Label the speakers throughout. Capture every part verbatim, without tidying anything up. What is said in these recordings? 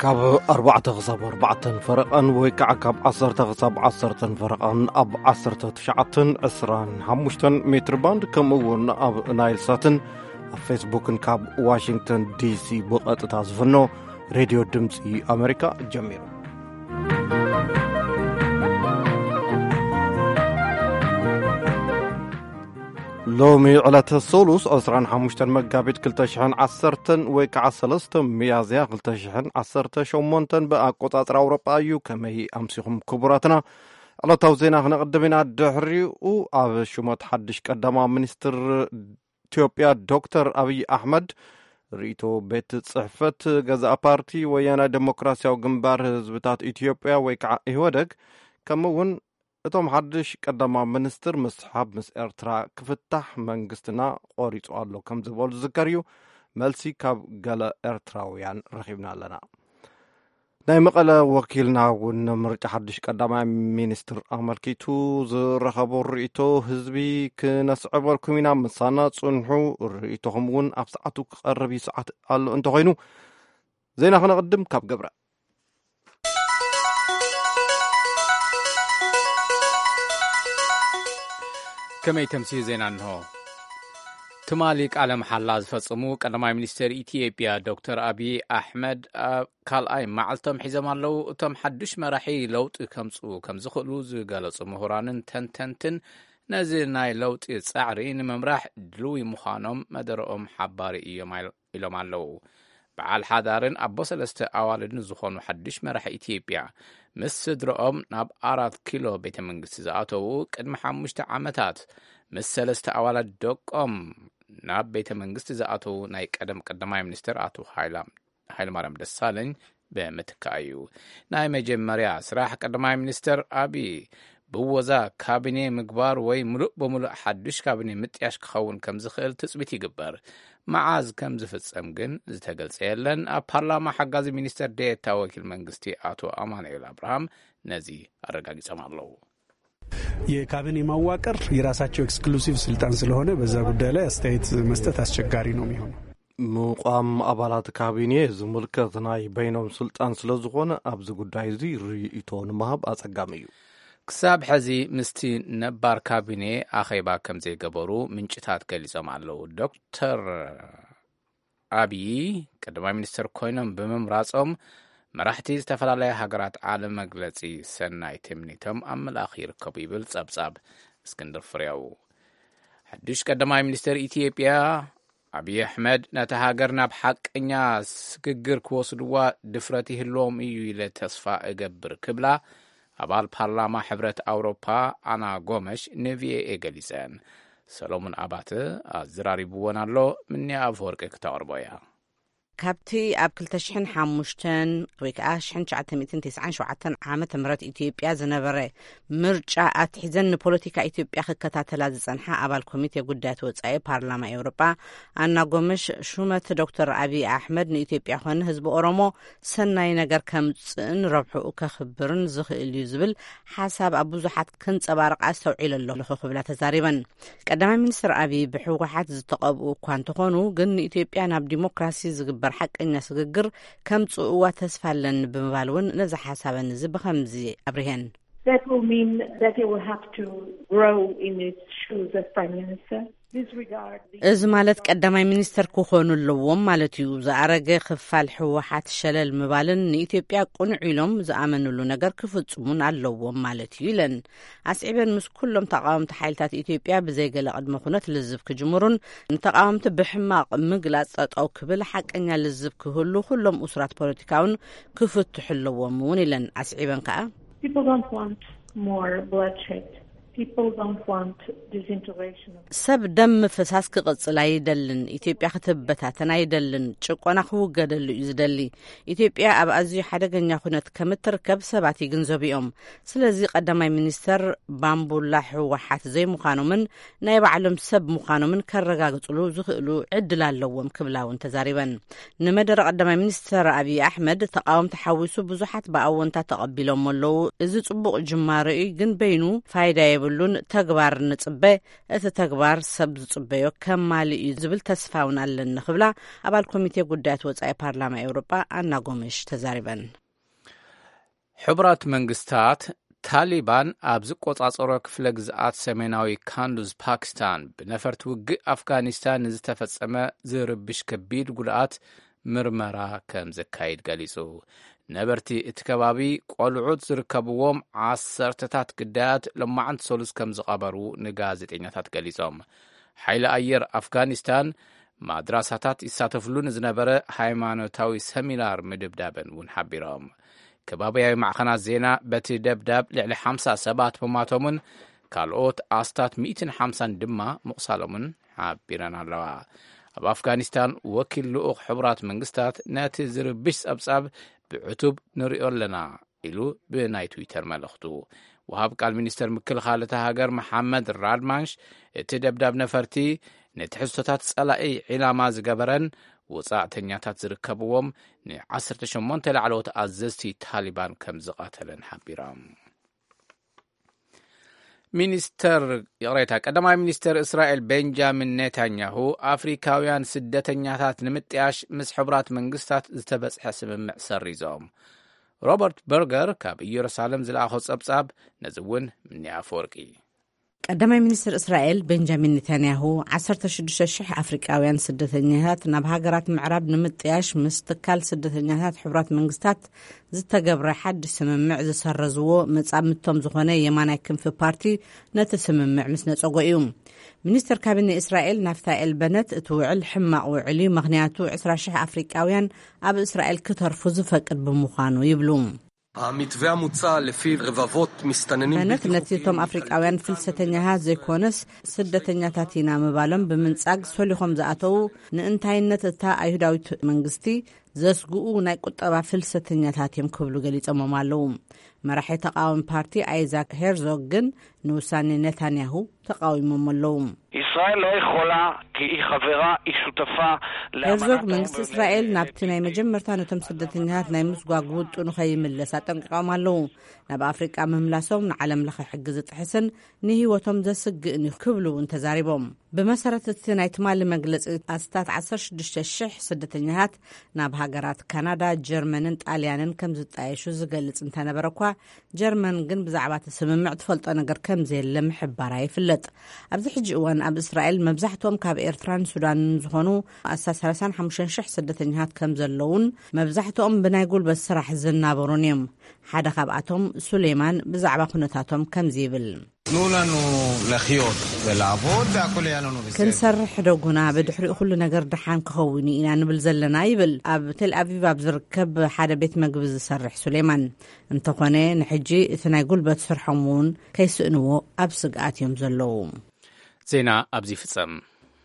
Speaker 1: كاب أربعة غصاب أربعة فرقان ويكع كاب عصرة غصاب عصرة فرقان أب عصرة تشعة أسران حمشتن متر باند كمون أب نايل ساتن فيسبوك كاب واشنطن دي سي بقت تازفنو راديو دمسي أمريكا جميل لومي على السولوس أسران حمشتن مقابت كلتشحن عصرتن ويكع سلستم ميازيا كلتشحن عصرت شومونتن بقى قطاطر أوروبا أيو كما هي أمسيهم كبراتنا على توزينا هنا قدمنا الدحري وعب شمات حدش قدما منستر إثيوبيا دكتور أبي أحمد ريتو بيت صحفة غزا بارتي ويانا ديمقراسيا وجنبار هزبتات إثيوبيا ويكع إهودك كمون እቶም ሓድሽ ቀዳማ ሚኒስትር መስሓብ ምስ ኤርትራ ክፍታሕ መንግስትና ቆሪጹ ኣሎ ከም ዝበሉ ዝከርዩ መልሲ ካብ ገለ ኤርትራውያን ረኺብና ኣለና ናይ መቐለ ወኪልና ውን ምርጫ ሓድሽ ቀዳማ ሚኒስትር ኣመልኪቱ ዝረኸቦ ርእይቶ ህዝቢ ክነስዕበልኩም ኢና ምሳና ጽንሑ ርእይቶኹም ውን ኣብ ሰዓቱ ክቐርብ ሰዓት ኣሎ እንተኾይኑ ዜና ክነቕድም ካብ ገብረ
Speaker 2: كما تمسيه زينا انه تمالك على محلا زفصمو قدماي منستر إثيوبيا دكتور أبي أحمد كالاي معلتم حزام الله تم حدش مراحي لوط كمصو كم زخلو زغلصو مهرانن تنتنتن نزلناي لوط صعرين ممراح دلوي مخانم مدرኦም حباري إيلوم الله بعال حدارن أبو سلسته أوالدن زخونو حدش مراحي إثيوبيا مس صدرኦም ናብ አራት ኪሎ ቤተ መንግስት ዝኣተው ቅድሚ ሓሙሽተ ዓመታት ምስ ሰለስተ ኣዋላት ደቆም ናብ ቤተ መንግስት ዝኣተው ናይ ቀደም ቀዳማይ ሚኒስትር አቶ ሃይለማርያም ደሳለኝ በመትካዩ ናይ መጀመሪያ ስራሕ ቀዳማይ ሚኒስትር አቢ ብወዛ ካቢኔ ምግባር ወይ ሙሉእ በሙሉእ ሓድሽ ካቢኔ ምጥያሽ ክኸውን ከም ዝኽእል ትጽቢት ይግበር معاز كم زفتصم ግን ዝተገልጸ የለን ኣብ ፓርላማ ሓጋዚ ሚኒስተር ዴኤታ ወኪል መንግስቲ አቶ አማኑኤል አብርሃም ነዚ አረጋግጠም አለው
Speaker 3: የካቢኔ ማዋቀር የራሳቸው ኤክስክሉሲቭ ስልጣን ስለሆነ በዛ ጉዳይ ላይ አስተያየት መስጠት አስቸጋሪ ነው የሚሆነው
Speaker 1: ሙቋም አባላት ካቢኔ ዝምልከት ናይ በይኖም ስልጣን ስለዝኾነ ኣብዚ ጉዳይ እዚ ርእይቶን ማህብ አጸጋሚ እዩ ክሳብ ሕዚ ምስቲ ነባር ካቢኔ አኸይባ ከም ዘይገበሩ ምንጭታት ገሊጾም ኣለው ዶክተር አቢ ቀዳማይ ሚኒስትር ኮይኖም ብምምራጾም መራሕቲ ዝተፈላለዩ ሃገራት ዓለም መግለጺ ሰናይ ትምኒቶም ኣመላኺ ይርከቡ ይብል ጸብጻብ እስክንድር ፍሬው ሓድሽ ቀዳማይ ሚኒስትር ኢትዮጵያ አብይ አሕመድ ነታ ሃገር ናብ ሓቀኛ ስግግር ክወስድዋ ድፍረት ይህልዎም እዩ ኢለ ተስፋ እገብር ክብላ አባል ፓርላማ ሕብረት አውሮፓ አና ጎመሽ ነቪኤ ገሊጸን ሰሎሞን አባተ አዝራሪብዎን ኣሎ ምንያ አፈወርቅ ክታወርቦያ
Speaker 4: ካብቲ ኣብ ክልተ ሽሕን ሓሙሽተን ወይ ከዓ ሽሕን ትሽዓተ ትስዓን ሸውዓተን ዓመተ ምህረት ኢትዮጵያ ዝነበረ ምርጫ ኣትሒዘን ንፖለቲካ ኢትዮጵያ ክከታተላ ዝጸንሓ ኣባል ኮሚቴ ጉዳያት ወጻኢ ፓርላማ ኤውሮጳ ኣና ጎመሽ ሹመት ዶክተር አብይ አሕመድ ንኢትዮጵያ ኾነ ህዝቢ ኦሮሞ ሰናይ ነገር ከምጽእን ረብሑኡ ከኽብርን ዝኽእል እዩ ዝብል ሓሳብ ኣብ ብዙሓት ክንጸባርቕ ኣስተውዒሉ ኣሎ ክብላ ተዛሪበን ቀዳማይ ሚኒስትር አብይ ብሕወሓት ዝተቐብኡ እኳ እንተኾኑ ግን ንኢትዮጵያ ናብ ዲሞክራሲ ዝግበር حقنا سجگر كم صعوبة تسفلن بمبالون نزح حسابن زبخم زي أبرهن.
Speaker 5: That will mean that he will have to grow in his shoes as prime minister.
Speaker 4: إذا مالت قدامي منستر كوخونو اللوم مالتيو زعرق خفال حوحات شلل مبالن إثيوبيا قنعيلهم زعمنو له نجر كفتسمون على اللوم مالتيو لن أسعبن مس كلهم تقاوم تحيلتات إثيوبيا بزيجل قدم خونات للزب كجمرون تقاوم تبحماق مجلس أو كبل حق إن للزب كهلو كلهم أسرات بوليتيكاون كفتح اللوم ونلن أسعبن كأ.
Speaker 5: People don't want more bloodshed. People don't want disintegration.
Speaker 4: سب دم فساس كقص لا يدلن إثيوبيا خطبتها تنا يدلن شقنا خو جدل يزدلي إثيوبيا أب أزي حدا جنيا خنات كم تركب سبعتي جنزبيهم سلزي قدامي منستر بامبو لح وحات زي مخانومن نايب علم سب مخانومن كرجع قتلو زخلو عدل اللوم كبلاون تزاربا نمدر قدامي منستر أبي أحمد تقاوم تحوسو بزحات بأون تتقبلهم اللو إذا تطبق جماري جن بينو فايدة ዘይብሉን ተግባር ንጽበ እቲ ተግባር ሰብ ዝጽበዮ ከማሊ እዩ ዝብል ተስፋውን ኣለኒ ክብላ ኣባል ኮሚቴ ጉዳያት ወጻኢ ፓርላማ ኤውሮጳ ኣና ጎሜሽ ተዛሪበን።
Speaker 2: ሕቡራት መንግስታት ታሊባን ኣብ ዝቆጻጸሮ ክፍለ ግዝኣት ሰሜናዊ ካንዱዝ ፓኪስታን ብነፈርቲ ውግእ ኣፍጋኒስታን ንዝተፈጸመ ዝርብሽ ከቢድ ጉድኣት ምርመራ ከም ዘካይድ ገሊጹ። ነበርቲ እቲ ከባቢ ቆልዑት ዝርከብዎም ዓሰርተታት ግዳያት ሎማዓንቲ ሰሉስ ከም ዝቐበሩ ንጋዜጠኛታት ገሊጾም። ሓይሊ ኣየር ኣፍጋኒስታን ማድራሳታት ይሳተፍሉ ንዝነበረ ሃይማኖታዊ ሰሚናር ምድብዳብን እውን ሓቢሮም። ከባቢያዊ ማዕኸናት ዜና በቲ ደብዳብ ልዕሊ ሓምሳ ሰባት መማቶምን ካልኦት ኣስታት ሚእትን ሓምሳን ድማ ምቕሳሎምን ሓቢረን ኣለዋ። ኣብ ኣፍጋኒስታን ወኪል ልኡኽ ሕቡራት መንግስታት ነቲ ዝርብሽ ጸብጻብ ብዕቱብ ንሪኦ ኣለና ኢሉ ብናይ ትዊተር መልእኽቱ ወሃብ ቃል ሚኒስተር ምክልኻል እታ ሃገር መሓመድ ራድማንሽ እቲ ደብዳብ ነፈርቲ ነቲ ሕዝቶታት ጸላኢ ዒላማ ዝገበረን ወጻዕተኛታት ዝርከብዎም ንዓሰርተ ሸሞንተ ላዕለዎት ኣዘዝቲ ታሊባን ከም ዝቐተለን ሓቢሮም። ሚኒስተር የቕሬታ ቀዳማይ ሚኒስተር እስራኤል ቤንጃሚን ኔታንያሁ ኣፍሪካውያን ስደተኛታት ንምጥያሽ ምስ ሕቡራት መንግስታት ዝተበጽሐ ስምምዕ ሰሪዞም። ሮበርት በርገር ካብ ኢየሩሳሌም ዝለኣኾ ጸብጻብ ነዚ እውን ምኒ ኣፈወርቂ
Speaker 4: ቀዳማይ ሚኒስትር እስራኤል ቤንጃሚን ኔታንያሁ ዓሰርተ ሽዱሽተ ሽሕ ኣፍሪካውያን ስደተኛታት ናብ ሃገራት ምዕራብ ንምጥያሽ ምስ ትካል ስደተኛታት ሕቡራት መንግስታት ዝተገብረ ሓድሽ ስምምዕ ዝሰረዝዎ መጻምቶም ዝኾነ የማናይ ክንፊ ፓርቲ ነቲ ስምምዕ ምስ ነጸጎ እዩ። ሚኒስትር ካቢነ እስራኤል ናፍታኤል በነት እቲ ውዕል ሕማቕ ውዕል እዩ፣ ምኽንያቱ ዕስራ ሽሕ ኣፍሪካውያን ኣብ እስራኤል ክተርፉ ዝፈቅድ ብምዃኑ ይብሉ።
Speaker 6: המתווה המוצע לפי רבבות מסתננים
Speaker 4: በነት ነቲቶም ኣፍሪካውያን ፍልሰተኛታት ዘይኮነስ ስደተኛታት ኢና ምባሎም ብምንጻግ ሰሊኾም ዝኣተዉ ንእንታይነት እታ ኣይሁዳዊት መንግስቲ ዘስግኡ ናይ ቁጠባ ፍልሰተኛታት እዮም ክብሉ ገሊጾሞም ኣለዉ። መራሒ ተቃዋሚ ፓርቲ ኣይዛክ ሄርዞግ ግን ንውሳኔ ኔታንያሁ ተቃዊሞም ኣለዉ።
Speaker 7: ישראל לא יכולה כי היא חברה, היא שותפה
Speaker 4: ሄርዞግ መንግስቲ እስራኤል ናብቲ ናይ መጀመርታ ነቶም ስደተኛታት ናይ ምስጓግ ውጡኑ ከይምለስ ኣጠንቂቖም ኣለዉ። ናብ ኣፍሪቃ ምምላሶም ንዓለም ለኸ ሕጊ ዝጥሕስን ንህይወቶም ዘስግእን ክብሉ እንተዛሪቦም። ብመሰረት እቲ ናይ ትማሊ መግለፂ ኣስታት ዓሰርተ ሽዱሽተ ሽሕ ስደተኛታት ናብ ሃገራት ካናዳ፣ ጀርመንን ጣልያንን ከም ዝጣየሹ ዝገልጽ እንተነበረ እኳ ጀርመን ግን ብዛዕባ እቲ ስምምዕ ትፈልጦ ነገር ከም ዘየለ ምሕባራ ይፍለጥ። ኣብዚ ሕጂ እዋን ኣብ እስራኤል መብዛሕትኦም ካብ ኤርትራን ሱዳንን ዝኾኑ ኣስታት ሰላሳ ወሓሙሽተ ሽሕ ስደተኛታት ከም ዘለውን መብዛሕትኦም ብናይ ጉልበት ስራሕ ዝናበሩን እዮም። ሓደ ካብኣቶም ሱሌማን ብዛዕባ ኩነታቶም ከምዚ ይብል
Speaker 8: תנו לנו לחיות ולעבוד והכל יהיה לנו בסדר.
Speaker 4: ክንሰርሕ ደጉና ብድሕሪኡ ኩሉ ነገር ድሓን ክኸውን ኢና ንብል ዘለና ይብል ኣብ ቴል ኣቪቭ ኣብ ዝርከብ ሓደ ቤት ምግቢ ዝሰርሕ ሱሌማን። እንተኾነ ንሕጂ እቲ ናይ ጉልበት ስርሖም እውን ከይስእንዎ ኣብ ስግኣት እዮም ዘለዉ።
Speaker 2: ዜና ኣብዚ ፍጸም።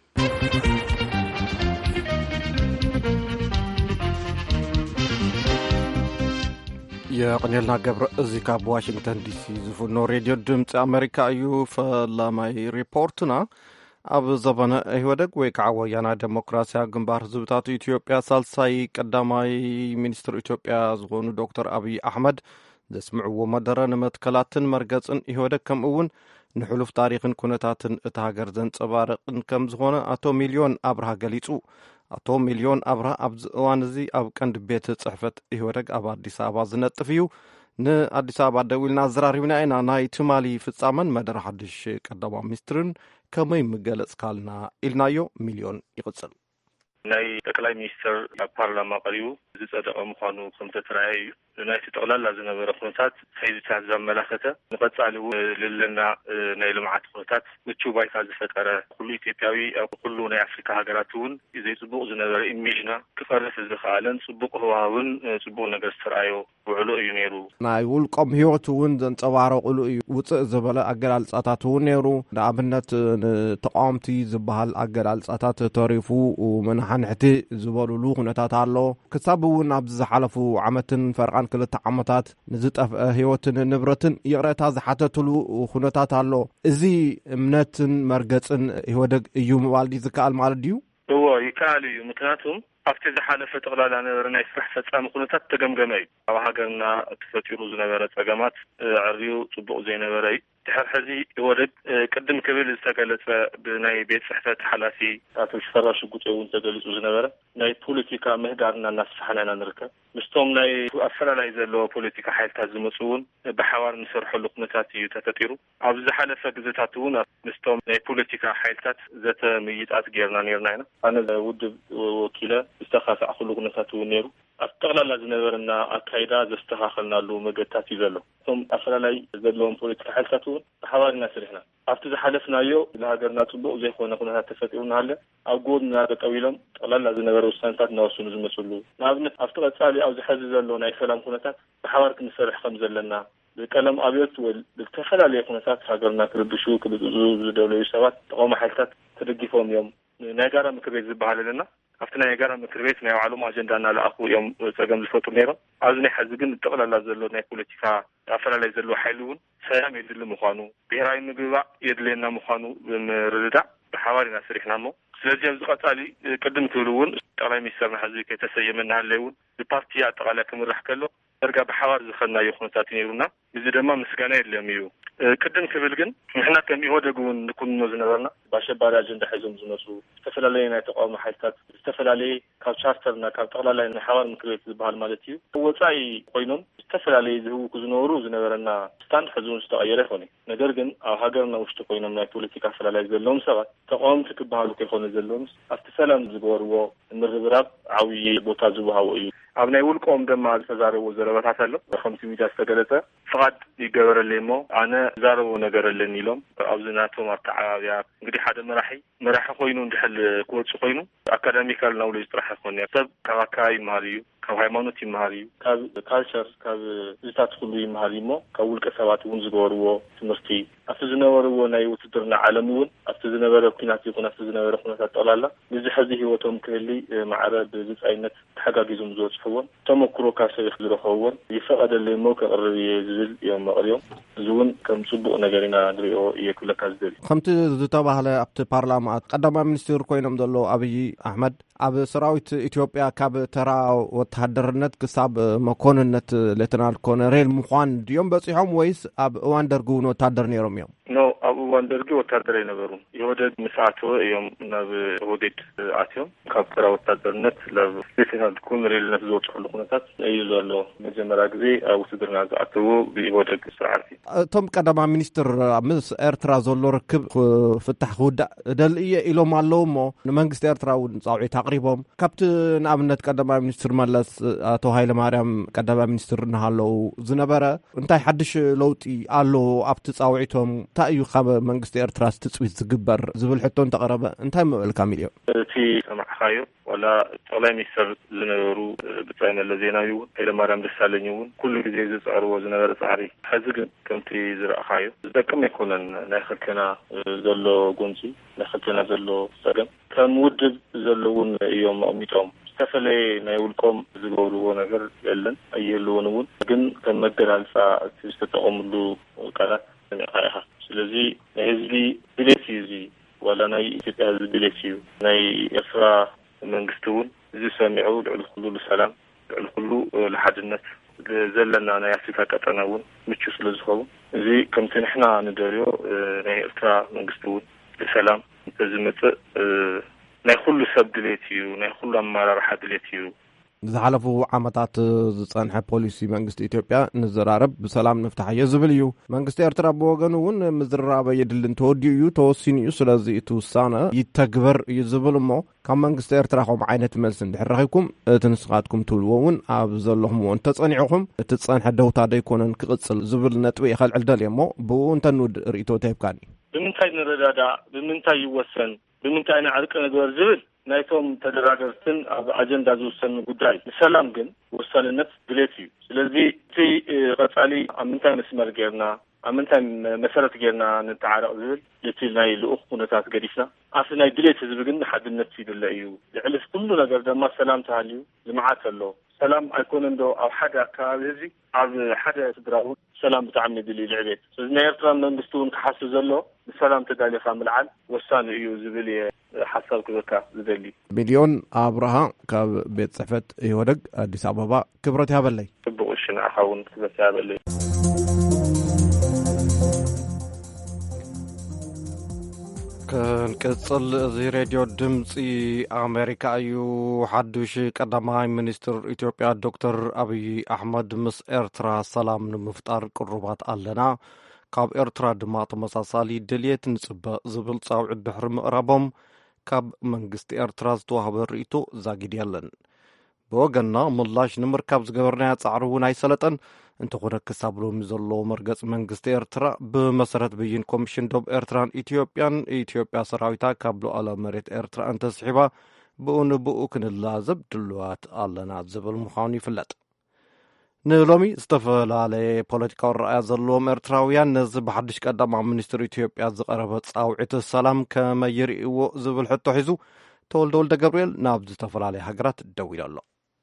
Speaker 1: የቅኔልና ገብረ እዚ ካብ ዋሽንግተን ዲሲ ዝፍኖ ሬድዮ ድምፂ ኣሜሪካ እዩ። ፈላማይ ሪፖርትና ኣብ ዘበነ ኢህወደግ ወይ ከዓ ወያነ ዴሞክራሲያ ግንባር ህዝብታት ኢትዮጵያ ሳልሳይ ቀዳማይ ሚኒስትር ኢትዮጵያ ዝኾኑ ዶክተር ኣብይ ኣሕመድ ዘስምዕዎ መደረ ንመትከላትን መርገፅን ኢህወደግ ከምኡ እውን ንሕሉፍ ታሪክን ኩነታትን እቲ ሃገር ዘንጸባርቕን ከም ዝኾነ ኣቶ ሚልዮን ኣብርሃ ገሊጹ። ኣቶ ሚልዮን ኣብርሃ ኣብዚ እዋን እዚ ኣብ ቀንዲ ቤት ጽሕፈት ኢህወደግ ኣብ ኣዲስ ኣበባ ዝነጥፍ እዩ። ንኣዲስ ኣበባ ደው ኢልና ዘራሪብና ኢና። ናይ ትማሊ ፍጻመን መደረ ሓድሽ ቀዳማይ ሚኒስትርን ከመይ ምገለጽ ካልና ኢልናዮ ሚልዮን ይቕጽል።
Speaker 9: ናይ ጠቅላይ ሚኒስትር ኣብ ፓርላማ ቀሪቡ ዝጸደቐ ምዃኑ ከም ተተራእየ እዩ። ናይቲ ጠቕላላ ዝነበረ ኩነታት ከይድታት ዘመላኸተ ንቐጻሊ ልልና ናይ ልምዓት ኩነታት ምቹው ባይታ ዝፈጠረ ኩሉ ኢትዮጵያዊ ኣብ ኩሉ ናይ ኣፍሪካ ሃገራት እውን ዘይጽቡቕ ዝነበረ ኢሜጅና ክፈርስ ዝኸኣለን ጽቡቕ ህዋውን ጽቡቕ ነገር ዝተረኣዮ ውዕሉ እዩ ነይሩ።
Speaker 1: ናይ ውልቆም ህይወት እውን ዘንጸባረቑሉ እዩ። ውፅእ ዝበለ ኣገላልጻታት እውን ነይሩ። ንኣብነት ተቃወምቲ ዝበሃል ኣገላልጻታት ተሪፉ መናሓንሕቲ ዝበሉሉ ኩነታት ኣሎ። ክሳብ እውን ኣብዚ ዝሓለፉ ዓመትን ፈርቓን ክልተ ዓመታት ንዝጠፍአ ህይወትን ንብረትን ይቕረታ ዝሓተትሉ ኩነታት ኣሎ። እዚ እምነትን መርገፅን ኢህወደግ እዩ ምባል ዝከኣል ማለት ድዩ?
Speaker 9: እዎ ይከኣል እዩ። ምክንያቱም ኣብቲ ዝሓለፈ ጠቕላላ ነበረ ናይ ስራሕ ፈጻሚ ኩነታት ተገምገመ እዩ። ኣብ ሃገርና ተፈጢሩ ዝነበረ ጸገማት ዕርዩ ጽቡቕ ዘይነበረ እዩ። تحرحزي ورد قدم كبير استقالت بناي بيت صحفة حلاسي أتوش فراش قطعون تقلت وزنبرة ناي بوليتيكا مهدارنا الناس فحنا نركب مستوم ناي أفرا لا يزالوا بوليتيكا حيل تهزمسون بحوار نسرحوا لقناتي تتطيروا عبز حلفة قزتاتون مستوم ناي بوليتيكا حيل تات ذات ميتات غيرنا نيرنا هنا أنا ود وكيلة استخاف أخلو قناتاتو نيرو أستغلال لازنبرنا القاعدة زستخاخلنا له مجتات يزالوا ثم أفرا لا يزالوا بوليتيكا حيل تاتون بحوار الناس رحنا أفتز حلفنا يو لهاجرنا تبو زي خونا كنا تفتيرنا هلا أقول هذا طويلا الله لازم نبرو سنتات نوصل نزمسلو نابن أفترض سالي أو زحز زلوا ناي سلام كنتات بحوارك نسرح خمسة لنا بكلام أبيض والتخلى عليه كنتات هاجرنا كردشوا كردزوز دولة يسوات تقوم حالتات ترجفهم يوم ناجرا مكربيت زبالة لنا أفتنا ناجرا مكربيت ناي علوم أجندنا لأخو يوم سجن الفطر نيرا عاوزني حزقن التقلى لازلوا ناي بوليتيكا أفلا لا يزلوا حلون سلام يدل مخانو بهراي النبي يدلنا مخانو بمردع بحوارنا سريحنا مو سلازي أزقاتالي قدمت لون تقلي ميسرنا حزبي كي تسيمنا اللون البارتيات تقلي كم رح كله ترجع بحوار زخلنا يخونتاتين يرونا بزيد ما مسكنا اللي قدمت بالجن إحنا كم يهودقون نكون نزنرنا باشبار أجندة حزم زنسو استفل علينا تقوم حيثات استفل عليه كالشارترنا كالتقل علينا حوار مكريت البحال مالتيو هو تاي قينون استفل عليه هو كزنورو زنرنا ستان حزون استغيره خوني ندرجن أو هاجرنا وشتقينا من البوليتيكا فلا لا يزلهم سوا تقوم تكبهالو كيخون يزلهم استفلام زبورو النغبراب عوي بوتازوها وإيو أبناء يقولكم دم زارو وزارات حصلوا بخمسة مية استقلته فقط يجبر الليمو أنا زارو نجار الليلهم أوزناتهم التعاوية قدي حدا مرحي مرح خوينو نحل كورس خوينو أكاديميكال نولج راح يكون يكتب كواكاي ماريو كهايمانوتي ماريو كالتشر كالزيتات كلي ماريمو كأول كسبات ونزجورو تمرتي أفتزنا ورو نايو تدرنا عالمون أفتزنا ورو كناتي كنا أفتزنا ورو كنا تطلع بزي هذه هو توم كلي معرض بزي عينت حاجة جزم زوج فون توم كرو كاسر يخدر فون يفقد اللي موك الربي زل يوم اليوم زون كم سبوا نجارنا دريو يكل كازدري
Speaker 1: خمت زتابع على أبت برلمان قدم منستير كوينم دلو أبي أحمد أب سراويت إثيوبيا كاب ترى وتحضرنت كسب مكوننت لتنال كونريل مخان ديوم بس يوم ويس أب واندرجون وتحضرني يوم يوم
Speaker 9: نو أب واندرجو وتحضرني نبرون يهودد مساعته يوم نب يهودد عتيم كاب ترى وتحضرنت لب لتنال كونريل نفسه تخلق نتات يزالو مجمع رجزي أو تدرنا زعته بيهودد ساعتي
Speaker 1: توم قدم منستر مس إرترا زولو ركب فتح خود دل إيه إلو مالومو نمانجست إرترا ونصاوي تقريبا كابتن أبنت قدم منستر مالس أتو هاي لماريام قدم منستر نهالو زنبرة انتي حدش لوتي قالو أبت تصاويتهم تأيو خاب مانجست إرترا تسويت زقبر زبل حتون تقربا انتي الكاميليو
Speaker 9: في سمع خايو ولا طلع ميسر زنبرو بتاعنا الذين يون إلى مرام رسالة كل جزء زعروا زنبرة صعري حزق كمتي زرع خايو ده كم يكون ناخد كنا زلوا جونسي ناخد كنا زلوا سجن كان مودد زلون يوم أميتهم استفلي نايولكم زلوا ونجر يلن أيلونون لكن كان مقدر على فا تستطعم له كذا نهاية سلزي هذي بليتيزي ولا ناي تتهز بليتيو ناي يفرا من قستون زي سامعوا الكل السلام الكل لحد الناس زلنا أنا يحسفها كتناول مش سلزخو زي كم تنحنا نداريو ناي إرترا من قستون السلام تزمت ناي كل سب دليتيو ناي كل أمارة راح دليتيو
Speaker 1: زحلفوا عمتات صنع بوليسي منجست إثيوبيا نزرارب بسلام نفتح يزبليو منجست إرترا بوغنون مزرابة يدلن توديو توسينيو سلازي توسانا يتكبر يزبلمو كم منجست إرترا هم عينة ملسن دحرخيكم تنسقاتكم تولوون أبزلهم وان تصنعهم تتصنع دوتا ديكونن كغتصل زبل نتوي خل عدل يمو بوون تنود ريتو تيبكاني
Speaker 9: بمنتاي نردادا بمنتاي يوسن بمنتاي نعرق نقول زبل نايتهم تدراجرتن أجندة زوسن قداي سلام جن وصلنت بليتيو لذي في غطالي أمنتاي مسمر جيرنا أمنتاي مسارة جيرنا نتعارق زبل يتي ناي لأخ ونتاس قريفنا أصلا دليت زبقن حد النتيجة اللي يعلس كل نقر دما سلام تهاليو جماعات الله سلام أيكون عنده أو حدا كاريزي أو حدا تدراو سلام بتعمل دليل العبيد سيدنا يرتران من بستون كحاسو زلو بسلام تدالي خامل عن وصاني إيو زبلي حساب كذكا زبلي
Speaker 1: مليون أبرها كبيت صحفة يودق أديس أبابا كبرتها باللي
Speaker 9: بقوشنا أحاون كبرتها باللي
Speaker 1: كنقصل زي راديو دمصي أمريكا أيو حدوش قدماي منستر إثيوبيا دكتور أبي أحمد مس إرترا سلام نمفتار قربات ألنا كاب إرترا دما تمساسالي دليت نصبا زبل صاوعد دحر مقربهم كاب منغست إرترا زتوهب الرئيتو زاقيد يلن بوغنا ملاش نمركاب زقبرنا يتصعرون أي سلطن انت خودك كسابلو مزلو مرقص منغست إرترا بمسارات بيين كوميشن دوب إرتران إثيوبيان إثيوبيا سراويتا كابلو على مريت إرترا انت سحبا بقون بقوكن اللازب دلوات آلنا زبل مخاني فلت نلومي استفل على بوليتيكا الرأي زلوم إرتراويان نزب حدش قدام مع منستر إثيوبيا زقربت صاوعيت السلام كما يرئيو زبل حتو حيزو تول دول دا جبريل نابز استفل على حقرات دويل الله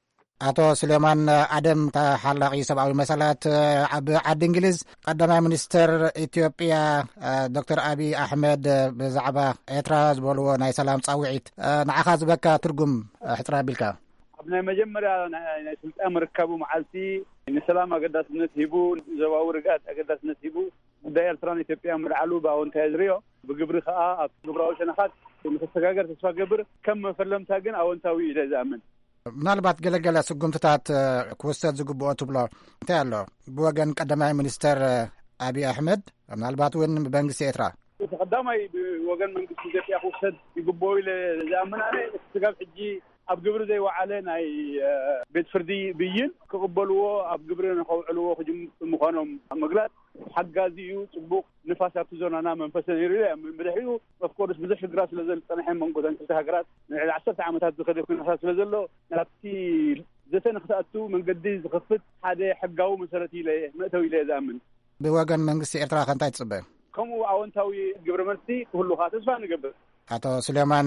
Speaker 10: አቶ ስሌማን አደም ተሐላቂ ሰብአዊ መሰላት አብ ዓዲ እንግሊዝ ቀዳማይ ሚኒስትር ኢትዮጵያ ዶክተር አቢ አሕመድ ብዛዕባ ኤርትራ ዝበልዎ ናይ ሰላም ጻውዒት ንዓኻ ዝበካ ትርጉም ሕፅራ ቢልካ
Speaker 11: ኣብ ናይ መጀመርያ ናይ ስልጣን ምርካቡ መዓልቲ ንሰላም ኣገዳስነት ሂቡ ዘባዊ ርግኣት ኣገዳስነት ሂቡ ጉዳይ ኤርትራን ኢትዮጵያ ምልዓሉ ብኣወንታ ዝርዮ ብግብሪ ከዓ ኣብ ግብራዊ ሸነኻት ንክተሰጋገር ተስፋ ገብር ከም መፈለምታ ግን ኣወንታዊ ኢለ ዝኣምን ምናልባት ገለገለ ስጉምትታት ክወሰድ ዝግብኦ ትብሎ እንታይ ኣሎ ብወገን ቀዳማይ ሚኒስተር አቢ አሕመድ ምናልባት እውን ብመንግስቲ ኤርትራ ቀዳማይ ብወገን መንግስቲ ኢትዮጵያ ክወሰድ ይግብኦ ኢለ ዝኣምን ኣነ ስጋብ ሕጂ ኣብ ግብሪ ዘይወዓለ ናይ ቤት ፍርዲ ብይን ክቕበልዎ ኣብ ግብሪ ንኸውዕልዎ ክጅምር ምዃኖም ምግላፅ ሓጋዚ እዩ ፅቡቕ ንፋስ ኣብቲ ዞናና መንፈሰ ነይሩ እያ ብድሕሪኡ ኦፍኮርስ ብዙሕ ሽግራት ስለ ዘሎ ፀንሐ መንጎታት ክልተ ሃገራት ንልዕሊ ዓሰርተ ዓመታት ዝኸደ ኩነታት ስለ ዘሎ ናብቲ ዘተ ንክትኣቱ መንገዲ ዝኽፍት ሓደ ሕጋዊ መሰረት ኢለ መእተዊ ኢለ ዝኣምን ብወገን መንግስቲ ኤርትራ ከንታይ ትፅበ ከምኡ ኣወንታዊ ግብረ መልሲ ክህሉኻ ተስፋ ንገብር አቶ ስሌማን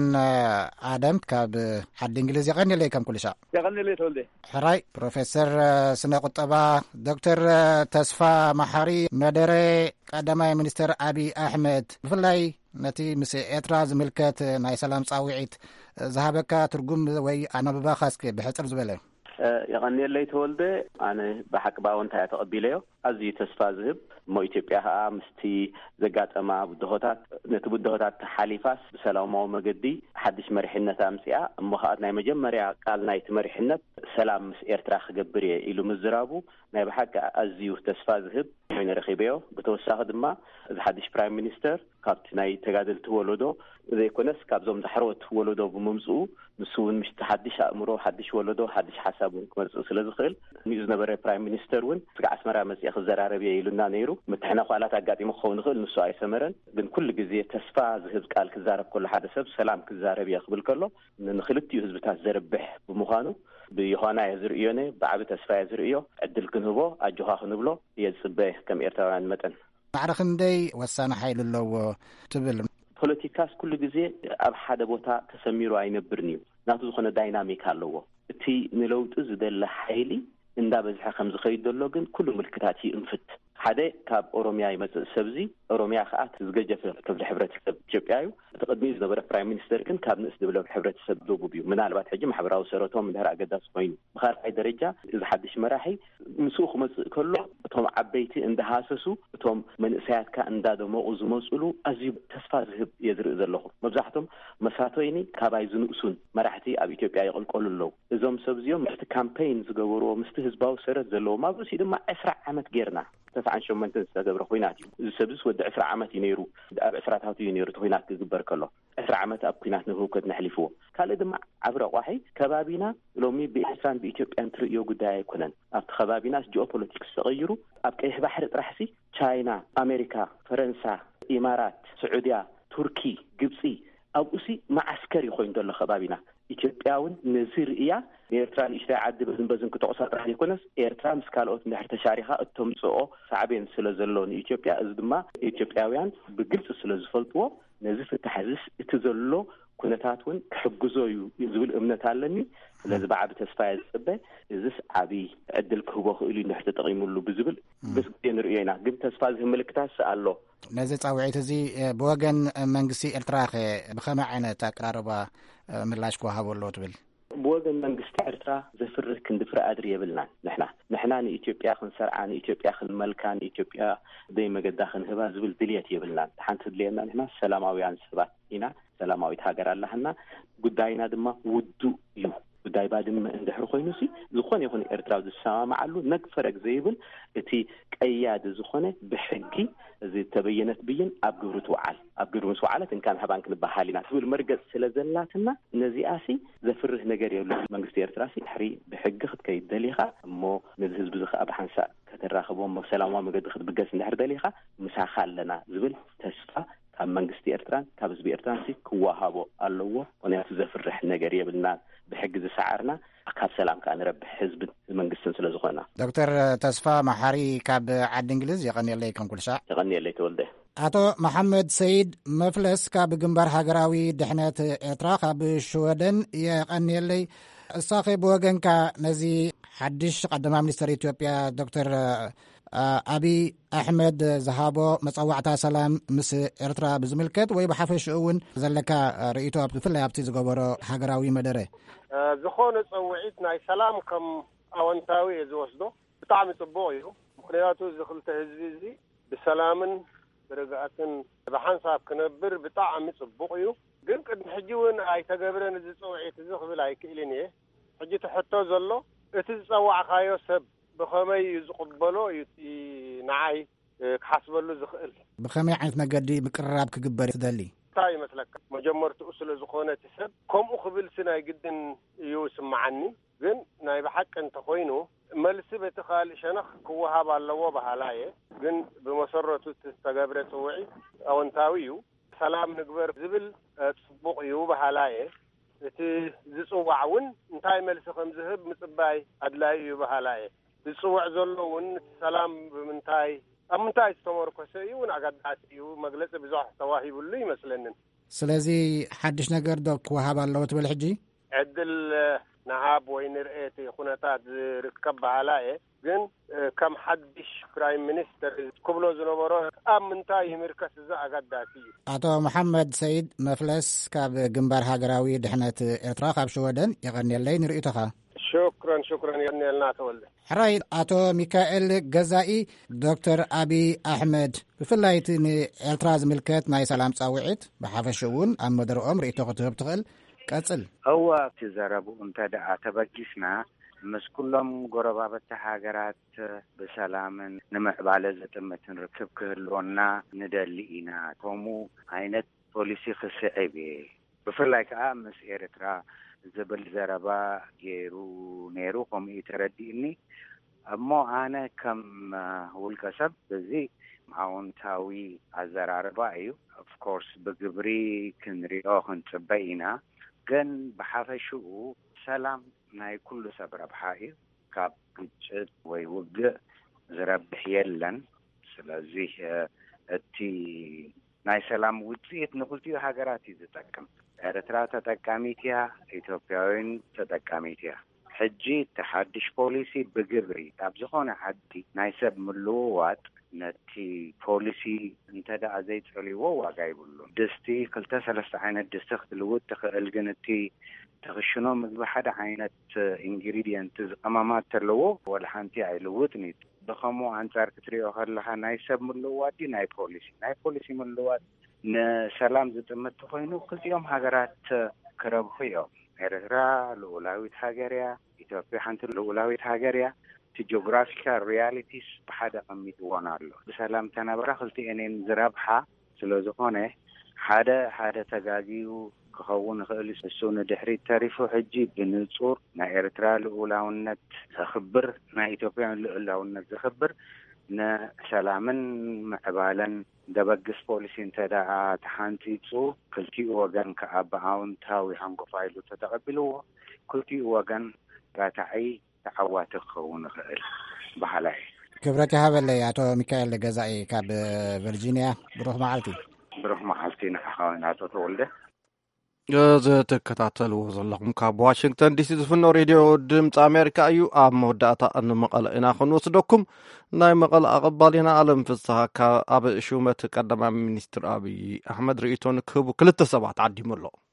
Speaker 11: አደም ካብ ዓዲ እንግሊዝ የቀኒለይ ከም ኩልሻ የቀኒለይ ተወልደ ሕራይ ፕሮፌሰር ስነ ቁጠባ ዶክተር ተስፋ ማሓሪ መደረ ቀዳማይ ሚኒስትር አቢ አሕመድ ብፍላይ ነቲ ምስ ኤርትራ ዝምልከት ናይ ሰላም ጻውዒት ዝሃበካ ትርጉም ወይ ኣነብባኻ እስኪ ብሕፅር ዝበለ የቀኒለይ ተወልደ ኣነ ብሓቂ ባወንታ ተቐቢለዮ ኣዝዩ ተስፋ ዝህብ እሞ ኢትዮጵያ ከዓ ምስቲ ዘጋጠማ ቡድሆታት ነቲ ቡድሆታት ተሓሊፋስ ብሰላማዊ መገዲ ሓድሽ መሪሕነት ኣምፅኣ እሞ ከዓ ናይ መጀመርያ ቃል ናይቲ መሪሕነት ሰላም ምስ ኤርትራ ክገብር እየ ኢሉ ምዝራቡ ናይ ብሓቂ ኣዝዩ ተስፋ ዝህብ ኮይኑ ረኺበዮ ብተወሳኺ ድማ እዚ ሓድሽ ፕራይም ሚኒስተር ካብቲ ናይ ተጋደልቲ ወለዶ ዘይኮነስ ካብዞም ዛሕሮት ወለዶ ብምምፅኡ ንሱ እውን ምሽቲ ሓድሽ ኣእምሮ ሓድሽ ወለዶ ሓድሽ ሓሳብ እውን ክመርፅእ ስለ ዝኽእል ንኡ ዝነበረ ፕራይም ሚኒስተር እውን ስጋዕ ኣስመራ መፅአ ክዘራረብ እየ ኢሉና ነይሩ ምትሕና ኳላት ኣጋጢሙ ክኸውን ይኽእል ንሱ ኣይሰመረን ግን ኩሉ ግዜ ተስፋ ዝህብ ቃል ክዛረብ ከሎ ሓደ ሰብ ሰላም ክዛረብ እየ ክብል ከሎ ንክልቲኡ ህዝብታት ዘርብሕ ብምዃኑ ብዮሃና እየ ዝርእዮነ ብዓቢ ተስፋ እየ ዝርእዮ ዕድል ክንህቦ ኣጆኻ ክንብሎ እየ ዝፅበ ከም ኤርትራውያን መጠን ባዕሪ ክንደይ ወሳኒ ሓይሊ ኣለዎ ትብል ፖለቲካስ ኩሉ ግዜ ኣብ ሓደ ቦታ ተሰሚሩ ኣይነብርን እዩ ናቱ ዝኾነ ዳይናሚክ ኣለዎ እቲ ንለውጢ ዝደለ ሓይሊ እንዳበዝሐ ከም ዝኸይድ ዘሎ ግን ኩሉ ምልክታት ይንፍት ሓደ ካብ ኦሮሚያ ይመፅእ ሰብዚ ኦሮሚያ ከዓ ዝገጀፈ ክፍሊ ሕብረተሰብ ኢትዮጵያ እዩ እቲ ቅድሚ ዝነበረ ፕራይም ሚኒስተር ግን ካብ ንእስ ዝብለ ሕብረተሰብ ደቡብ እዩ ምናልባት ሕጂ ማሕበራዊ ሰረቶም እንድሕር ኣገዳሲ ኮይኑ ብኻልኣይ ደረጃ እዚ ሓድሽ መራሒ ምስኡ ክመፅእ ከሎ እቶም ዓበይቲ እንዳሃሰሱ እቶም መንእሰያትካ እንዳደመቑ ዝመፅሉ ኣዝዩ ተስፋ ዝህብ እየ ዝርኢ ዘለኹ መብዛሕቶም መሳተይኒ ካባይ ዝንእሱን መራሕቲ ኣብ ኢትዮጵያ ይቕልቀሉ ኣለዉ እዞም ሰብ እዚኦም ምስቲ ካምፔይን ዝገበርዎ ምስቲ ህዝባዊ ሰረት ዘለዎም ኣብ ርእሲ ድማ ዕስራ ዓመት ጌርና ተስዓን ሸመንተን ዝተገብረ ኩናት እዩ እዚ ሰብስ ወዲ ዕስራ ዓመት እዩ ነይሩ ኣብ ዕስራታት እዩ ነይሩ እቲ ኩናት ክግበር ከሎ ዕስራ ዓመት ኣብ ኩናት ንህውከት ነሕሊፍዎ ካልእ ድማ ዓብሪ ኣቋሒ ከባቢና ሎሚ ብኤርትራን ብኢትዮጵያን ትርእዮ ጉዳይ ኣይኮነን ኣብቲ ከባቢናስ ጂኦፖለቲክስ ተቐይሩ ኣብ ቀይሕ ባሕሪ ጥራሕሲ ቻይና ኣሜሪካ ፈረንሳ ኢማራት ስዑድያ ቱርኪ ግብፂ ኣብኡሲ ማዓስከር ይኮይኑ ዘሎ ከባቢና ኢትዮጵያውን ነዚ ርእያ ኤርትራ ንእሽተይ ዓዲ በዝን ክተቆሳ ጥራሕ ዘይኮነስ ኤርትራ ምስ ካልኦት እንድሕር ተሻሪኻ እተምፅኦ ሳዕቤን ስለ ዘሎ ንኢትዮጵያ እዚ ድማ ኢትዮጵያውያን ብግልፂ ስለ ዝፈልጥዎ ነዚ ፍትሓዝስ እቲ ዘሎ ኩነታት እውን ክሕግዞ እዩ ዝብል እምነት ኣለኒ ስለዚ ብዓቢ ተስፋ እየ ዝፅበ እዚስ ዓብዪ ዕድል ክህቦ ክእሉ እንድሕር ተጠቒሙሉ ብዝብል ብስ ግዜ ንሪኦ ኢና ግን ተስፋ ዝህብ ምልክታት ኣሎ ነዚ ጻውዒት እዚ ብወገን መንግስቲ ኤርትራ ኸ ብኸመይ ዓይነት ኣቀራርባ ምላሽ ክወሃቦ ኣለዎ ትብል ብወገን መንግስቲ ኤርትራ ዘፍርህ ክንድፍረ ኣድሪ የብልናን ንሕና ንሕና ንኢትዮጵያ ክንሰርዓ ንኢትዮጵያ ክንመልካ ንኢትዮጵያ ደይ መገዳ ክንህባ ዝብል ድልየት የብልናን ሓንቲ ድልየና ንሕና ሰላማውያን ሰባት
Speaker 12: ኢና ሰላማዊት ሃገር ኣለና ጉዳይና ድማ ውዱእ እዩ ጉዳይ ባድመ እንድሕር ኮይኑሲ ዝኾነ ይኹን ኤርትራዊ ዝሰማማዓሉ ነግፈረግ ዘይብል እቲ ቀያድ ዝኾነ ብሕጊ እዚ ተበየነት ብይን ኣብ ግብሩ ትውዓል ኣብ ግብሩ ትውዓለት እንካን ሃባንክ ንባሃሊና ትብል መርገጽ ስለዘላትና ነዚኣሲ ዘፍርህ ነገር የብሉ መንግስቲ ኤርትራሲ ድሕሪ ብሕጊ ክትከይድ ደሊኻ እሞ ነዚ ህዝቢ ዝኸኣብ ሓንሳ ከተራኸቦም ሰላማዊ መገዲ ክትብገስ እንድሕር ደሊኻ ምሳኻ ኣለና ዝብል ተስፋ ካብ መንግስቲ ኤርትራን ካብ ህዝቢ ኤርትራን ሲ ክዋሃቦ ኣለዎ ምክንያቱ ዘፍርሕ ነገር የብልና ብሕጊ ዝሰዓርና ካብ ሰላም ከዓ ንረብሕ ህዝብን መንግስትን ስለ ዝኾና
Speaker 10: ዶክተር ተስፋ መሓሪ ካብ ዓዲ እንግሊዝ የቐኒየለይ ከም ኩል ሰዕ
Speaker 12: የቐኒየለይ ተወልደ
Speaker 10: አቶ መሐመድ ሰይድ መፍለስ ካብ ግንባር ሃገራዊ ድሕነት ኤርትራ ካብ ሽወደን የቐኒየለይ እሳኺ ብወገንካ ነዚ ሓድሽ ቀዳማ ሚኒስትር ኢትዮጵያ ዶክተር አብይ አሕመድ ዝሃቦ መፀዋዕታ ሰላም ምስ ኤርትራ ብዝምልከት ወይ ብሓፈሽ እውን ዘለካ ርእይቶ ብፍላይ ኣብቲ ዝገበሮ ሃገራዊ መደረ
Speaker 13: ዝኾነ ፀውዒት ናይ ሰላም ከም ኣወንታዊ እየ ዝወስዶ ብጣዕሚ ፅቡቅ እዩ ምክንያቱ እዚ ክልተ ህዝቢ እዚ ብሰላምን ብርግኣትን ብሓንሳብ ክነብር ብጣዕሚ ፅቡቅ እዩ ግን ቅድሚ ሕጂ እውን ኣይተገብረን እዚ ፀውዒት እዚ ክብል ኣይክእልን እየ ሕጂ ትሕቶ ዘሎ እቲ ዝፀዋዕካዮ ሰብ ብኸመይ ዝቕበሎ እዩ ንዓይ ክሓስበሉ ዝኽእል
Speaker 10: ብኸመይ ዓይነት መገዲ ብቅርራብ ክግበር ትደሊ
Speaker 13: እንታይ ይመስለካ መጀመርትኡ ስለ ዝኾነ እቲ ሰብ ከምኡ ክብል ስናይ ግድን እዩ ስማዓኒ ግን ናይ ብሓቂ እንተኮይኑ መልሲ በቲ ካልእ ሸነኽ ክወሃብ ኣለዎ ባህላ እየ ግን ብመሰረቱ ዝተገብረ ፅውዒት ኣወንታዊ እዩ ሰላም ንግበር ዝብል ፅቡቅ እዩ ባህላ እየ እቲ ዝፅዋዕ እውን እንታይ መልሲ ከም ዝህብ ምፅባይ ኣድላይ እዩ ባህላ እየ ዝፅውዕ ዘሎ እውን ሰላም ብምንታይ ኣብ ምንታይ ዝተመርኮሰ እዩ እውን ኣገዳሲ እዩ መግለፂ ብዙሕ ተዋሂብሉ ይመስለንን
Speaker 10: ስለዚ ሓድሽ ነገር ዶ ክወሃብ ኣለዎ ትብል ሕጂ
Speaker 13: ዕድል ነሃብ ወይ ንርኤት ኩነታት ዝርከብ ባህላ እየ ግን ከም ሓድሽ ፕራይም ሚኒስተር ክብሎ ዝነበሮ ኣብ ምንታይ ይምርከስ እዚ ኣገዳሲ እዩ
Speaker 10: አቶ መሐመድ ሰይድ መፍለስ ካብ ግንባር ሃገራዊ ድሕነት ኤርትራ ካብ ሽወደን የቐኒየለይ ንርእይቶኻ
Speaker 13: شكرا شكرا يا ተወልደ
Speaker 10: ሕራይ አቶ ሚካኤል ገዛኢ ዶክተር አብይ አሕመድ ብፍላይ እቲ ንኤርትራ ዝምልከት ናይ ሰላም ጻውዒት ብሓፈሽ እውን ኣብ መደረኦም ርእይቶ ክትህብ ትኽእል ቀጽል
Speaker 14: እዋ ትዘረቡ እንተ ደኣ ተበጊስና ምስ ኩሎም ጎረባብቲ ሃገራት ብሰላምን ንምዕባለ ዘጥምትን ርክብ ክህልወና ንደሊ ኢና ከምኡ ዓይነት ፖሊሲ ክስዕብ ብፍላይ ከዓ ምስ ኤርትራ ዝብል ዘረባ ገይሩ ነይሩ ከምኡ ተረዲእኒ እሞ ኣነ ከም ውልቀ ሰብ በዚ ኣዎንታዊ ኣዘራርባ እዩ ኦፍኮርስ ብግብሪ ክንሪኦ ክንፅበይ ኢና ግን ብሓፈሽኡ ሰላም ናይ ኩሉ ሰብ ረብሓ እዩ ካብ ግጭት ወይ ውግእ ዝረብሕ የለን ስለዚ እቲ ናይ ሰላም ውፅኢት ንክልቲኡ ሃገራት እዩ ዝጠቅም ኤርትራ ተጠቃሚት እያ ኢትዮጵያውያን ተጠቃሚት እያ ሕጂ ተሓድሽ ፖሊሲ ብግብሪ ኣብ ዝኾነ ዓዲ ናይ ሰብ ምልውዋጥ ነቲ ፖሊሲ እንተደኣ ዘይፅልይዎ ዋጋ ይብሉ ድስቲ ክልተ ሰለስተ ዓይነት ድስቲ ክትልውጥ ትኽእል ግን እቲ ተኽሽኖ ምግቢ ሓደ ዓይነት ኢንግሪዲየንት ዝቐማማት ተለዎ ወላ ሓንቲ ኣይልውጥኒ ብኸምኡ አንጻር ክትሪኦ ከለካ ናይ ሰብ ምልውዋጥ ናይ ፖሊሲ ናይ ፖሊሲ ምልውዋጥ ንሰላም ዝጥምት ኮይኑ ክልቲኦም ሃገራት ክረብሑ እዮም ኤርትራ ልኡላዊት ሃገር እያ ኢትዮጵያ ሓንቲ ልኡላዊት ሃገር እያ እቲ ጂኦግራፊካል ሪያሊቲስ ብሓደ ቀሚጥዎን ኣሎ ብሰላም ተነብራ ክልቲአን ዝረብሓ ስለዝኾነ ሓደ ሓደ ተጋጊዩ ክኸውን ይኽእል እሱ ንድሕሪት ተሪፉ ሕጂ ብንጹር ናይ ኤርትራ ልኡላውነት ዘኽብር ናይ ኢትዮጵያ ልኡላውነት ዘኽብር ንሰላምን ምዕባለን ደበግስ ፖሊሲ እንተደኣ ተሓንቲፁ ክልቲኡ ወገን ከዓ ብኣዎንታዊ ሓንጎፋይሉ ተተቐቢልዎ ክልቲኡ ወገን ራታዒ ተዓዋቲ ክኸውን ይኽእል ባህላይ
Speaker 10: ክብረት ይሃበለይ አቶ ሚካኤል ገዛኢ ካብ ቨርጂኒያ ብሩኽ መዓልቲ
Speaker 14: ብሩኽ መዓልቲ ንሓኻዊን አቶ ተወልደ
Speaker 1: ዘተከታተልዎ ዘለኹም ካብ ዋሽንግተን ዲሲ ዝፍኖ ሬድዮ ድምፂ ኣሜሪካ እዩ ኣብ መወዳእታ ንመቐለ ኢና ክንወስደኩም ናይ መቐለ ኣቐባል ኢና ኣለም ፍስሓ ኣብ ሹመት ቀዳማይ ሚኒስትር አብይ አሕመድ ርእይቶን ክህቡ ክልተ ሰባት ዓዲሙ ኣሎ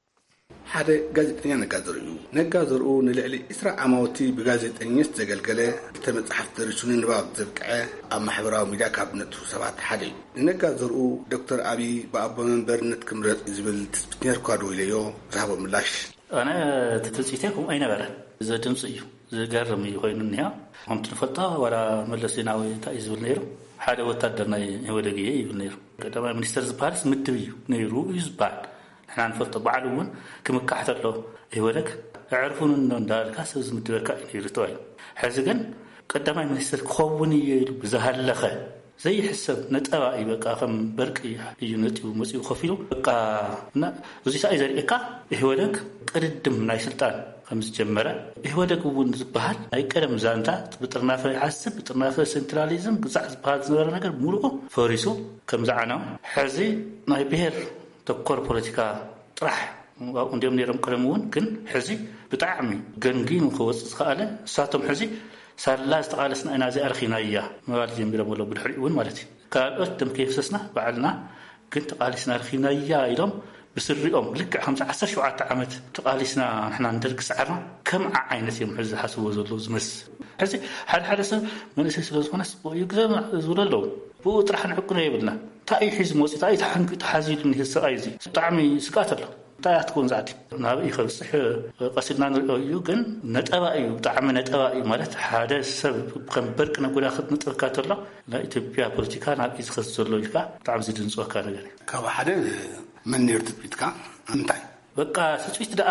Speaker 15: ሓደ ጋዜጠኛ ነጋዘር እዩ ነጋዘርኡ ንልዕሊ እስራ ዓማውቲ ብጋዜጠኝነት ዘገልገለ ተመጽሐፍ ደርሱን ንባብ ዘብቅዐ ኣብ ማሕበራዊ ሚድያ ካብነቱ ሰባት ሓደ እዩ ነጋዘርኡ ዶክተር አብይ በአቦ መንበርነት ክምረጥ ዝብል ትስብትነር ኳዶ ኢለዮ ዝሃቦ ምላሽ
Speaker 16: ኣነ ተተጽይተኩም ኣይነበረ ዘድምጽ እዩ ዝገርም እዩ ኮይኑኒያ ከምቲ ንፈልጣ ወላ መለስ ዜናዊ እንታይ ዝብል ነይሩ ሓደ ወታደር ናይ ወደግየ ይብል ነይሩ ቀዳማይ ሚኒስተር ዝበሃልስ ምድብ እዩ ነይሩ እዩ ዝበሃል ንሕና ንፈልጦ በዓል እውን ክምካሕተሎ ይወደግ ኣዕርፉን እንዳልካ ሰብ ዝምድበካ ነይሩ ተባሂሉ ሕዚ ግን ቀዳማይ ሚኒስተር ክኸውን እዩ ኢሉ ብዝሃለኸ ዘይሕሰብ ነጠባ እዩ በቃ ከም በርቂ እዩ ነጥዩ መፅኡ ከፊሉ በቃ እና እዙይ ሳይ ዘርኢካ ይወደግ ቅድድም ናይ ስልጣን ከም ዝጀመረ ይወደግ እውን ዝበሃል ናይ ቀደም ዛንታ ብጥርናፈ ይሓስብ ብጥርናፈ ሴንትራሊዝም ግዛዕ ዝበሃል ዝነበረ ነገር ሙሉኡ ፈሪሱ ከም ዝዓናው ሕዚ ናይ ብሄር ተኮር ፖለቲካ ጥራሕ እንዲም ነይሮም ቀደም እውን ግን ሕዚ ብጣዕሚ ገንጊኑ ክወፅእ ዝኸኣለ እሳቶም ሕዚ ሳላ ዝተቃለስና ኢና ዘኣርኺና እያ መባል ጀሚሮም ኣሎ ብድሕሪ እውን ማለት እዩ ካልኦት ደም ከይፍሰስና ባዕልና ግን ተቃሊስና ኣርኺና እያ ኢሎም ብስሪኦም ልክዕ ከምዚ ዓሰርተ ሸውዓተ ዓመት ተቃሊስና ንሕና እንደርግ ሰዓርና ከም ዓይነት እዮም ሕዚ ሓስቦ ዘለዉ ዝመስ ሕዚ ሓደ ሓደ ሰብ መንእሰይ ስለ ዝኾነስ እዩ ግዜ ዝብሎ ኣለዉ ብኡ ጥራሕ ንዕቁኖ የብልና እንታይ እዩ ሒዙ መፅኡ እንታይ ተሓንቂጡ ሓዚሉ ንህዝ ሰብኣይ እዚ ብጣዕሚ ስጋት ኣሎ እንታይ ኣትኩን ዛዕቲ ናብ ይኸብፅሕ ቀሲድና ንሪኦ እዩ ግን ነጠባ እዩ ብጣዕሚ ነጠባ እዩ ማለት ሓደ ሰብ ከም በርቂ ነጎዳ ክትንጥብካ ተሎ ናይ ኢትዮጵያ ፖለቲካ ናብ እዩ ዝኸስ ዘሎ ኢልካ ብጣዕሚ ዝድንፅወካ ነገር እዩ
Speaker 15: ካብ ሓደ መን ነይሩ ትፅቢትካ እንታይ
Speaker 16: በቃ ትፅቢት ደኣ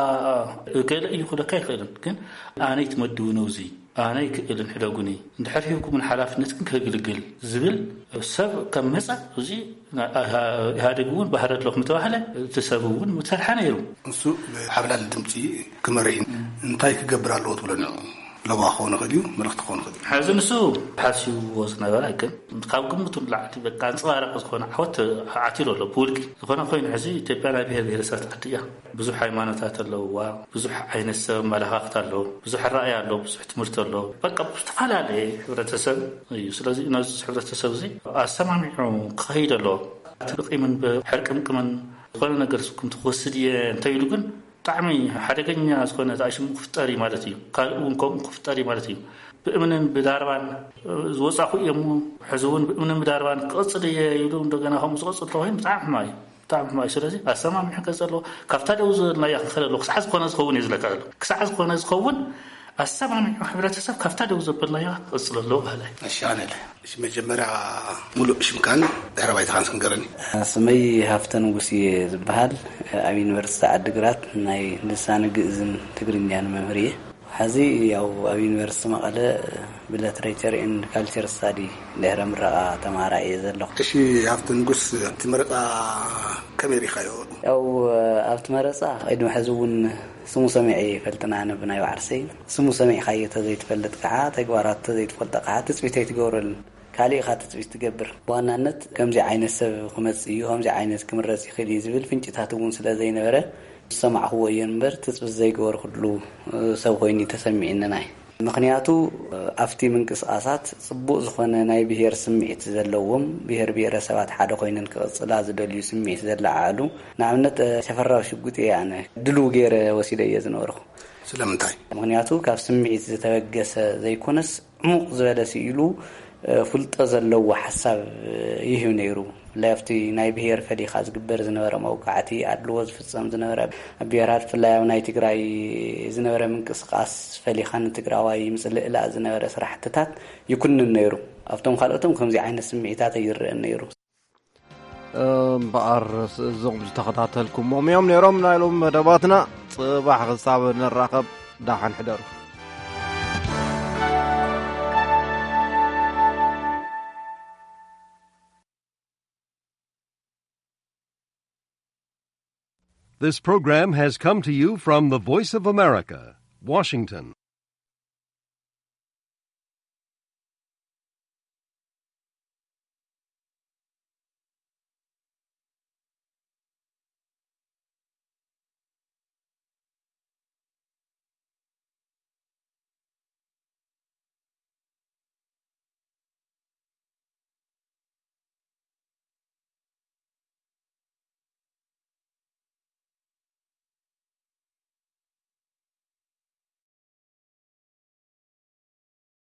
Speaker 16: ገለ እዩ ክለካ ይኽእልን ግን ኣነይ ትመድቡ ነው እዙይ ኣነይ ክእልን ሕደጉኒ እንድሕር ሂብኩምን ሓላፍነት ግን ከግልግል ዝብል ሰብ ከም መፃ እዙይ ኢህኣዴግ እውን ባህረ ኣለኹም ተባህለ ትሰብ እውን ምትሰርሐ ነይሩ
Speaker 15: እሱ ብሓብላል ድምፂ ክመርሕ እንታይ ክገብር ኣለዎ ትብሎ ንዑ ለባ ክኾን ይኽእል እዩ መልእኽቲ ክኾን ይኽእል እዩ
Speaker 16: ሕዚ ንሱ ሓሲብዎ ዝነበረ ግን ካብ ግምቱ ንላዕሊ በቃ አንፀባረቂ ዝኾነ ዓወት ዓቲሉ ኣሎ ብውልቂ ዝኾነ ኮይኑ ሕዚ ኢትዮጵያ ናይ ብሄር ብሄረሰባት ዓዲ እያ ብዙሕ ሃይማኖታት ኣለውዋ ብዙሕ ዓይነት ሰብ መላኻኽቲ ኣለዎ ብዙሕ ራእይ ኣለዎ ብዙሕ ትምህርቲ ኣለዎ በቃ ዝተፈላለየ ሕብረተሰብ እዩ ስለዚ ነዚ ሕብረተሰብ እዚ ኣሰማሚዑ ክኸይድ ኣለዎ ትልቂምን ብሕርቅምቅምን ዝኾነ ነገር ስኩም ትወስድ እየ እንተይሉ ግን ብጣዕሚ ሓደገኛ ዝኾነ ተኣሽሙ ክፍጠሪ ማለት እዩ ካልኡ እውን ከምኡ ክፍጠሪ ማለት እዩ ብእምንን ብዳርባን ዝወፃኹ እዮም ሕዚ እውን ብእምንን ብዳርባን ክቕፅል እየ ይብሉ እንደገና ከምኡ ዝቐፅል ተኮይኑ ብጣዕሚ ሕማቅ እዩ ብጣዕሚ ሕማቅ እዩ ስለዚ ኣሰማሚዑ ከ ዘሎ ካብታ ደው ዝበልናያ ክኸለ ኣሎ ክሳዕ ዝኾነ ዝኸውን እዩ ዝለካ ዘሎ ክሳዕ ዝኾነ ዝኸውን ኣሰማሚዑ ሕብረተሰብ ካብታ ደው ዘበልናያ ክቕፅል ኣለዎ ባህላይ
Speaker 15: እሻነለ እሺ መጀመርያ ሙሉእ ሽምካን ድሕረ ባይትኻን ስንገረኒ
Speaker 17: ስመይ ሃፍተ ንጉስ እየ ዝበሃል ኣብ ዩኒቨርሲቲ ዓዲግራት ናይ ልሳነ ግእዝን ትግርኛን መምህር እየ ሕዚ ያው ኣብ ዩኒቨርሲቲ መቐለ ብሊትሬቸር ኤንድ ካልቸር ስታዲ ድሕረ ምረቓ ተምሃራይ እየ ዘለኹ
Speaker 15: እሺ ሃፍተ ንጉስ እቲ መረፃ ከመይ ሪኢኻዮ
Speaker 17: ያው ኣብቲ መረፃ ቅድሚ ሕዚ እውን ስሙ ሰሚዐ ይፈልጥና ኣነ ብናይ ባዕርሰይ ስሙ ሰሚዕካዮ ተዘይትፈልጥ ከዓ ተግባራት ተዘይትፈልጠ ከዓ ትፅቢት ኣይትገብረሉን ካሊእ ኢኻ ትፅቢት ትገብር ብዋናነት ከምዚ ዓይነት ሰብ ክመፅእ እዩ ከምዚ ዓይነት ክምረፅ ይኽእል እዩ ዝብል ፍንጭታት እውን ስለ ዘይነበረ ዝሰማዕኽዎ እየ እምበር ትፅቢት ዘይገበሩ ኩሉ ሰብ ኮይኑ ተሰሚዕንናይ ምክንያቱ ኣብቲ ምንቅስቃሳት ፅቡቅ ዝኾነ ናይ ብሄር ስምዒት ዘለዎም ብሄር ብሄረሰባት ሓደ ኮይነን ክቕፅላ ዝደልዩ ስምዒት ዘለዓሉ ንኣብነት ተፈራው ሽጉጥ እየ ኣነ ድልው ገይረ ወሲደ እየ ዝነበርኩ
Speaker 15: ስለምንታይ
Speaker 17: ምክንያቱ ካብ ስምዒት ዝተበገሰ ዘይኮነስ ዕሙቕ ዝበለ ሲኢሉ ፍልጦ ዘለዎ ሓሳብ ይህብ ነይሩ ለፍቲ ናይ ብሄር ፈሊኻ ዝግበር ዝነበረ መውቃዕቲ ኣድልዎ ዝፍፀም ዝነበረ ኣብ ብሄራት ፍላይ ኣብ ናይ ትግራይ ዝነበረ ምንቅስቃስ ፈሊኻ ንትግራዋይ ምፅልእላእ ዝነበረ ስራሕትታት ይኩንን ነይሩ ኣብቶም ካልኦቶም ከምዚ ዓይነት ስምዒታት ይርአን ነይሩ
Speaker 1: እምበኣር እዞም ዝተኸታተልኩሞም እዮም ነይሮም ናይሎም መደባትና ፅባሕ ክሳብ ንራኸብ ዳሓን ሕደሩ
Speaker 18: This program has come to you from the Voice of America, Washington.